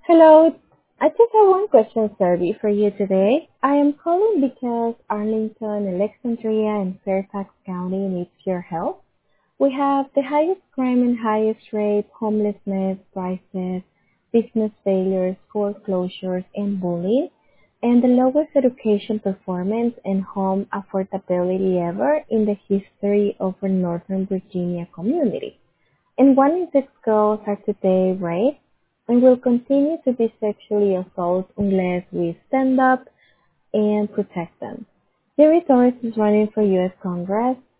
Hello, I just have one question survey for you today. I am calling because Arlington, Alexandria, and Fairfax County needs your help. We have the highest crime and highest rate, homelessness, prices, business failures, foreclosures, and bullying, and the lowest education performance and home affordability ever in the history of our Northern Virginia community. And 1 in 6 girls are today raped and will continue to be sexually assaulted unless we stand up and protect them. Jerry Torres is running for U.S. Congress.